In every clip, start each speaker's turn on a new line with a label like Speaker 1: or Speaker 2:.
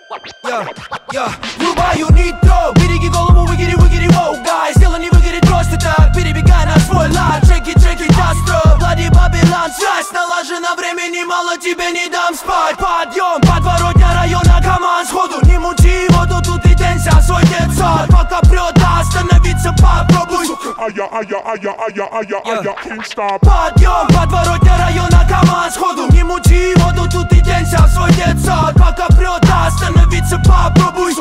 Speaker 1: Врубаю нитро, береги голову, выгири, воу, гай. Сделай, не выгорит просто так, перебегай на свой лад. Джеки, Дастро, Влади, Бабилан. Связь налажена, времени мало, тебе не дам спать. Подъем, подворотня района, команд сходу. Не мути воду, тут и денься, свой детсад. Пока прет, да, остановиться попробуй. Подъем, подворотня района, команд сходу. Не мути воду, тут и денься, свой детсад. Пока прет, да, остановиться попробуй.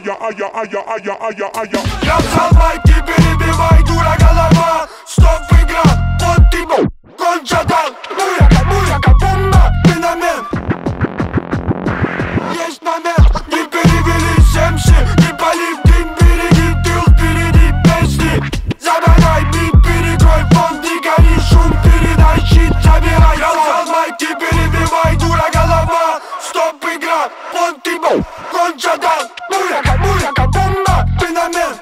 Speaker 2: Я взял майки, перебивай, дура голова. Стоп, игра, вот ты конча дал. Муяка, бомба, феномен. Есть момент, не перевели семши. Не пали в дым, береги тыл, впереди песни. Забирай, бит, перекрой фон, не гори, шум, передай щит, забирай. Я взял майки, перебивай, дура голова. Стоп, игра, вот ты конча дал. Муяка, бомба, феномен.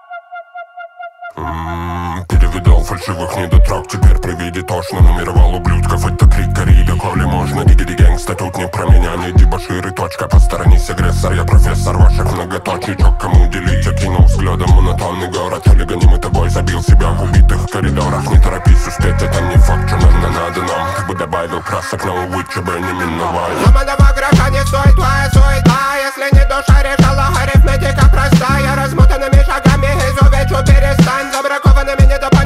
Speaker 3: Перевидал фальшивых недотрог, теперь при виде тошно. Нумеровал ублюдков, это крик Кариби, коли можно. Дигиди гэнгста, тут не про меня, не дебоширы, точка. Посторонись, агрессор, я профессор ваших многоточечек. Кому делить, окинул взглядом монотонный город. Олигонимый тобой забил себя в убитых коридорах. Не торопись успеть, это не факт, что надо нам. Как бы добавил красок, но увы, чебы не миновали.
Speaker 2: Ломаного гроша не стоит твоя суета. Если не душа решала, арифметика простая. Размотанными шагами изувечу, перестань. Забракованными не допустим.